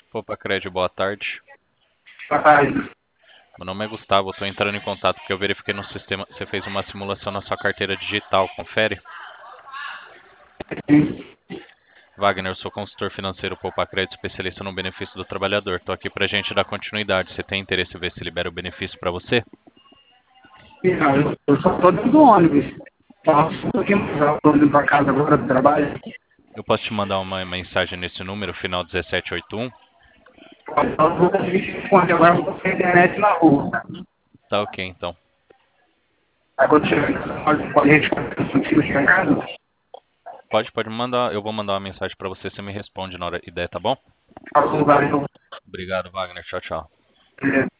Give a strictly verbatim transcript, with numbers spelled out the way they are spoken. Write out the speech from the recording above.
Opa, Crédito, boa tarde. Boa tarde. Meu nome é Gustavo, eu estou entrando em contato porque eu verifiquei no sistema, você fez uma simulação na sua carteira digital, confere? Wagner, eu sou consultor financeiro Poupa Crédito, especialista no benefício do trabalhador. Estou aqui para a gente dar continuidade. Você tem interesse em ver se libera o benefício para você? Não, eu, eu só estou dentro do ônibus. Posso um pouquinho mais alto, estou indo para casa agora do trabalho. Eu posso te mandar uma mensagem nesse número, final dezessete oitenta e um? Eu vou conseguir te responder agora, eu vou ter internet na rua. Tá ok, então. Aí quando chegar em casa, pode, pode responder se eu consigo chegar em casa. Pode, pode me mandar, eu vou mandar uma mensagem para você, você me responde na hora ideia, tá bom? Algum lugar eu Obrigado, Wagner. Tchau, tchau. vou